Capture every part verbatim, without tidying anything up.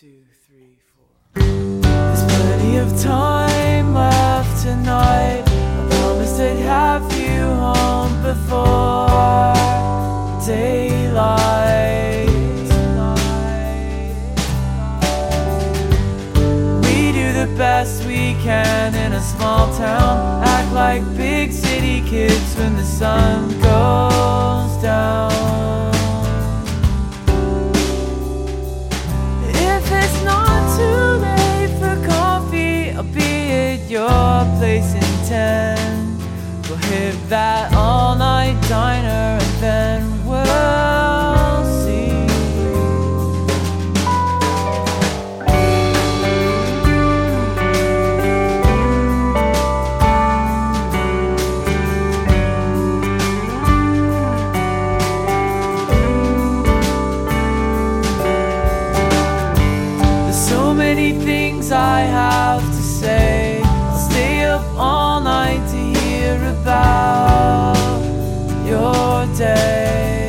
two, three, four. There's plenty of time left tonight. I promised I'd have you home before daylight. We do the best we can in a small town, act like big city kids when the sun goes down. Your place in ten. We'll hit that all-night diner and then we'll see. There's so many things I have to say. All night to hear about your day.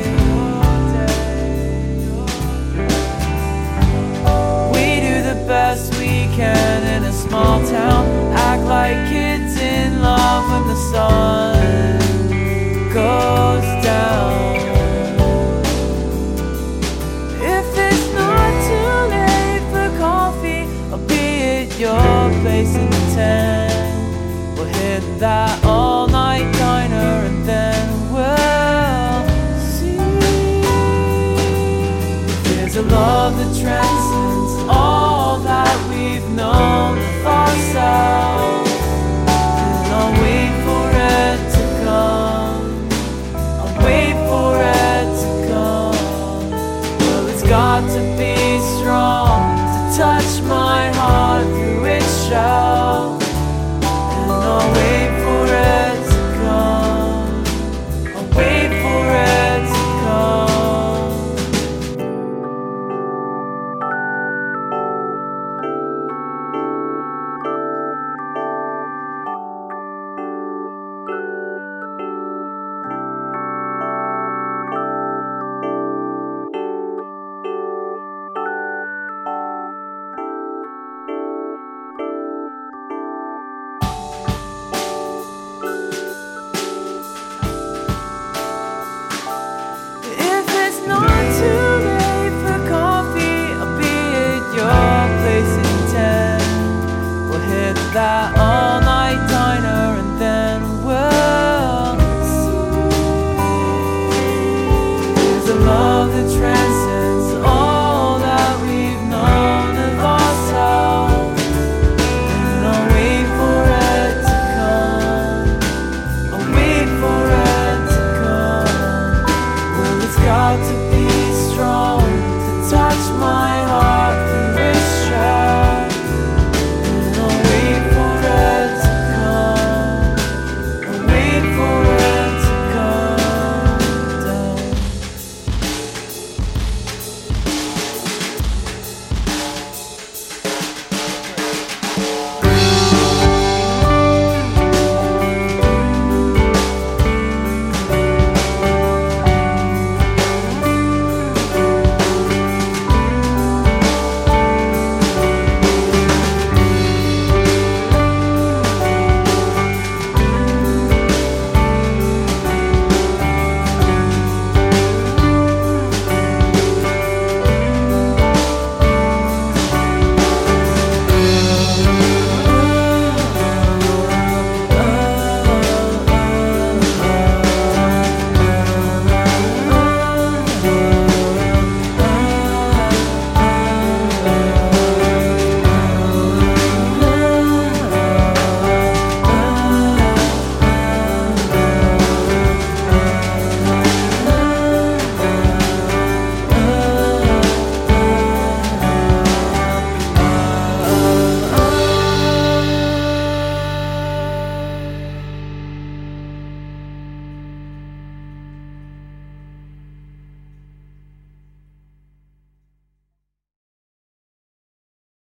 We do the best we can in a small town, act like kids in love when the sun goes down. If it's not too late for coffee, I'll be at your place in ten. We'll hit that all-night diner and then we'll see. There's a love that transcends all that we've known of ourselves, and I'll wait for it to come. I'll wait for it to come. Well, it's got to be strong to touch my